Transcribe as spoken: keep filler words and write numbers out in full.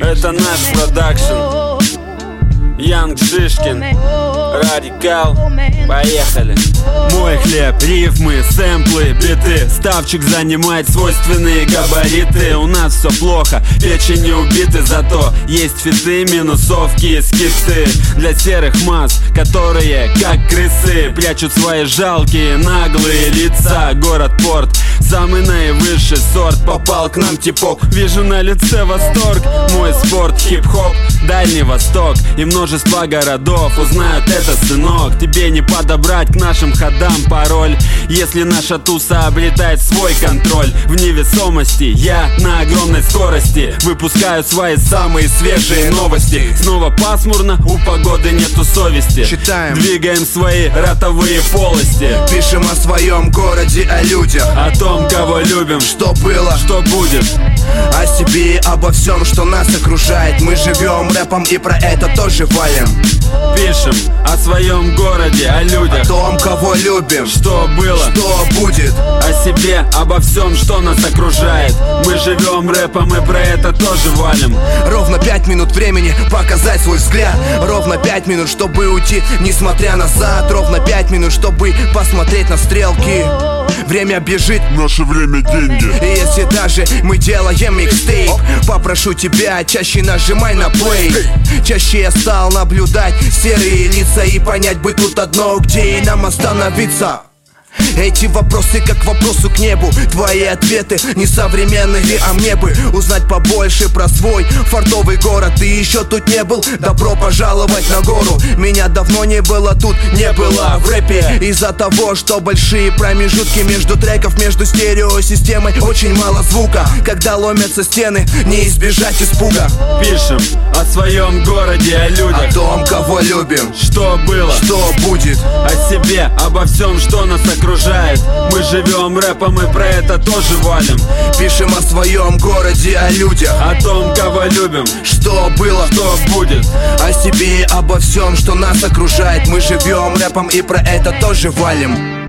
Это наш продакшн. Янг Шишкин, Радикал, поехали. Мой хлеб, рифмы, сэмплы, биты. Ставчик занимает свойственные габариты. У нас все плохо, печени убиты. Зато есть фиты, минусовки, скифты для серых масс, которые, как крысы, прячут свои жалкие, наглые лица. Город-порт, самый наивысший сорт. Попал к нам типок, вижу на лице восторг. Мой спорт, хип-хоп, Дальний Восток и множество городов узнают это, сынок. Тебе не подобрать к нашим ходам пароль, если наша туса обретает свой контроль. В невесомости я на огромной скорости выпускаю свои самые свежие новости. Снова пасмурно, у погоды нету совести. Читаем, двигаем свои ротовые полости. Пишем о своем городе, о людях, о том, кого любим, что было, что будет, о себе и обо всем, что нас окружает. Мы живем рэпом и про это тоже валим. Пишем о своем городе, о людях, о том, кого любим, что было, что будет, о себе, обо всем, что нас окружает. Мы живем рэпом и про это тоже валим. Ровно пять минут времени показать свой взгляд. Ровно пять минут, чтобы уйти, несмотря назад. Ровно пять минут, чтобы посмотреть на стрелки. Время бежит, наше время деньги. И если даже мы делаем микстейп, попрошу тебя, чаще нажимай на плей. Чаще я стал наблюдать серые лица и понять бы тут одно, где и нам остановиться. Эти вопросы как вопросу к небу. Твои ответы несовременные, а мне бы узнать побольше про свой фартовый город. Ты еще тут не был? Добро пожаловать на гору. Меня давно не было тут, не было в рэпе. Из-за того, что большие промежутки между треков, между стереосистемой очень мало звука. Когда ломятся стены, не избежать испуга. Пишем о своем городе, о людях, о том, кого любим, что было, что будет, о себе, обо всем, что нас окружает. Мы живем рэпом и про это тоже валим. Пишем о своем городе, о людях, о том, кого любим, что было, что будет, о себе и обо всем, что нас окружает. Мы живем рэпом и про это тоже валим.